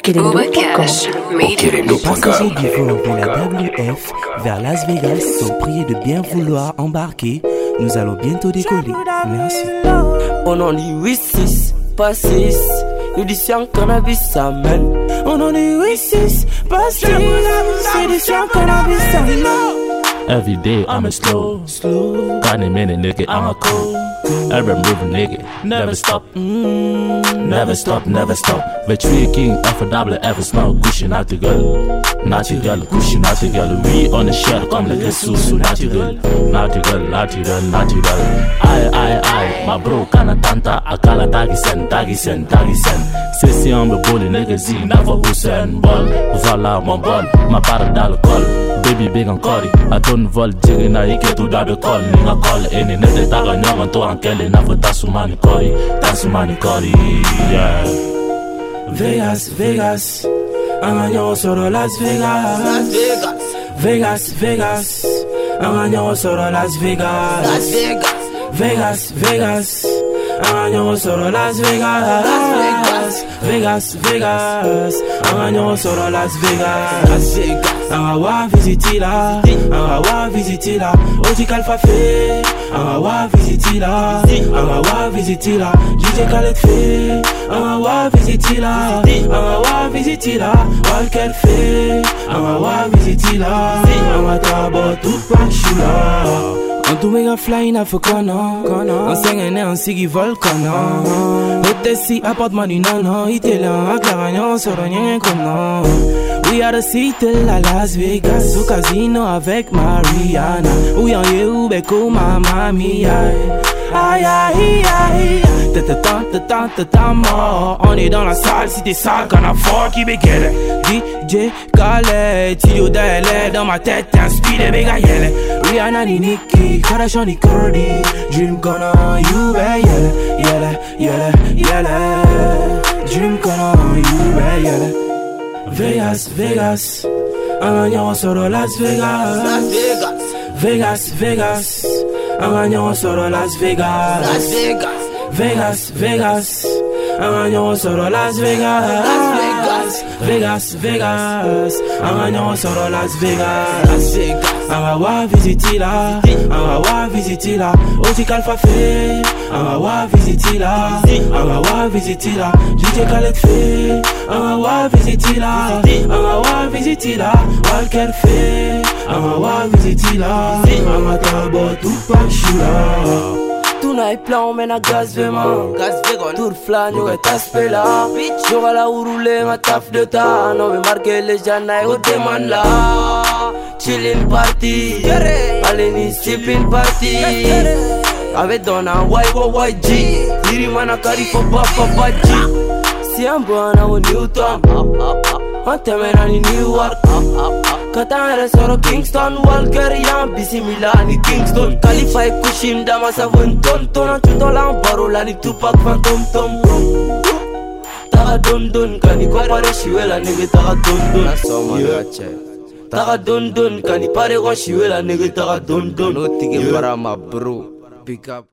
Les passagers du vol de la WF vers Las Vegas sont priés de bien vouloir embarquer. Nous allons bientôt décoller. Merci. On en dit 8-6, pas 6. Nous disons cannabis, ça mène. On en dit 8-6, pas 6. C'est du cannabis, ça mène. Every day I'm a slow. Got a minute, nigga, I'm a cool. Every move, nigga, never stop. Never stop, never stop. We tricking, affordable, ever smoke. Gucci, natural, natural. Gucci, natural. We on the shelf, comme le ressources, natural. Natural, natural, natural. I, my bro, kana tanta. Akala tagisen, tagisen, tagisen. C'est un beau nigga, zi, never Hussein. Ball, voilà mon ball. Ma part dans le col. Baby big and curry. I don't vol jiggy na ike to da the call. Ninga call any nete taga nyonga to ankele na for tasumani curry. Tasumani curry, yeah. Vegas, Vegas. Amanyo soro Las Vegas. Las Vegas. Vegas, Vegas. Amanyo soro Las Vegas. Las Vegas. Vegas, Vegas. Amanyo soro Las Vegas. Las Vegas. Vegas, Vegas. Amanyo soro Las Vegas. Las Vegas. Awa visiti la, awa visiti la. Oti Kalfafe, awa visiti la, awa visiti la. DJ Khaled fe, awa visiti la, awa visiti la. Walker fe, awa visiti la, awa tabo tupa shula. On tout méga fly na fokona, on sengene on sigi volcano. Hotesi apporte money non, itela aklaragnon soronyen kono. We are the city la Las Vegas, au casino avec Mariana. Oui on y ou beko mama mia. Aïe aïe aïe. Tata mort. On est dans la salle, si t'es sale, qu'on a fort qui bégueule. DJ Khaled, Tio Dele, dans ma tête, t'inspire méga yele. Rihanna ni Nicki, Kardashian ni Cardi. Dream gonna you be yele, yele, yele, yele. Dream gonna you be yele. Vegas, Vegas. Amanyo soro Las Vegas. Las Vegas. Vegas, Vegas. Amanyo soro Las Vegas. Las Vegas. Vegas, Vegas. Amanyo soro Las Vegas. Las Vegas. Vegas, Vegas. Amanyo soro Las Vegas. Las Vegas. Awa visiti la, awa visiti la. Oti Kalfafe, awa visiti la, awa visiti la. DJ Khaled fe, awa visiti la, awa visiti la. Walker fe, awa visiti la, awa tabo tupa shula. Tonight plan men a gaz veman. Gaz vegan. Tour flan yo et aspela. Yo la roule ma taf de ta. Non me marque les janai au deman la. Chillin' party. Allez ni sippin' party. Avec donna YG. Diri mana kari for papa G. Si un bon a Newton. On te mena ni Newark. Katana soro Kingston. Walker yam bisimila ni Kingston. Khalifa kushim dama savun ton ton. Chuto lang baro la ni Tupac phantom tom. Taga don don kani kopare shiwela nigga taga don don. Taga don don kani pare ko shiwela nigga taga don don. No tige para ma bro. Pick up.